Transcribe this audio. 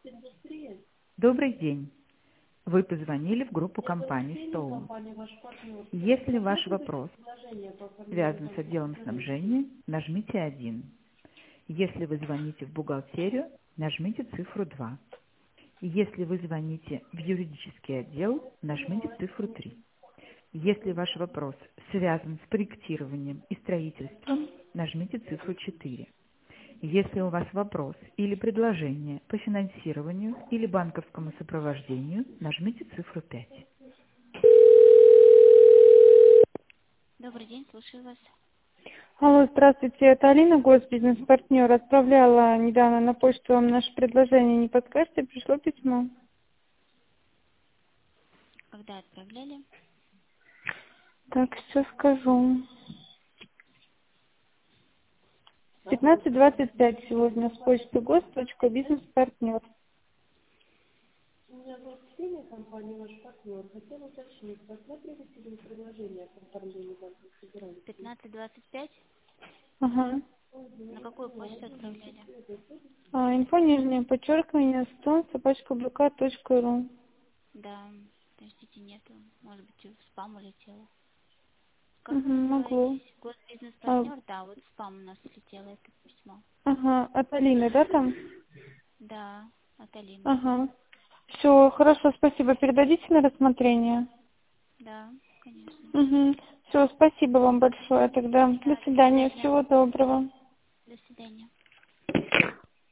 Добрый день. Вы позвонили в группу компании Stone. Если ваш вопрос связан с отделом снабжения, нажмите 1. Если вы звоните в бухгалтерию, нажмите цифру 2. Если вы звоните в юридический отдел, нажмите цифру 3. Если ваш вопрос связан с проектированием и строительством, нажмите цифру 4. Если у вас вопрос или предложение по финансированию или банковскому сопровождению, нажмите цифру 5. Добрый день, слушаю вас. Алло, здравствуйте, это Алина, госбизнес-партнер. Отправляла недавно на почту вам наше предложение. Не подскажете, пришло письмо. Когда отправляли? Так, сейчас скажу. 15:25 сегодня с почты гос.бизнес-партнер. Меня зовут Ксения, компания «Ваш партнер». Хотела уточнить, рассматриваете ли вы предложение по оформлению банковской гарантии? 15:25? Ага. На какую почту отправляли? Инфо нижнее подчеркивание stone@bk.ru. Да, подождите, нету. Может быть, в спам улетело. Как Угу, вы могло. называетесь? Госбизнес-партнер? Да, вот в спам у нас слетело это письмо. Ага, от Алины, да, там? Да, от Алины. Ага. Все, хорошо, спасибо. Передадите на рассмотрение? Да, конечно. Угу. Все, спасибо вам большое тогда. До Да, свидания, свидания. всего доброго. До свидания.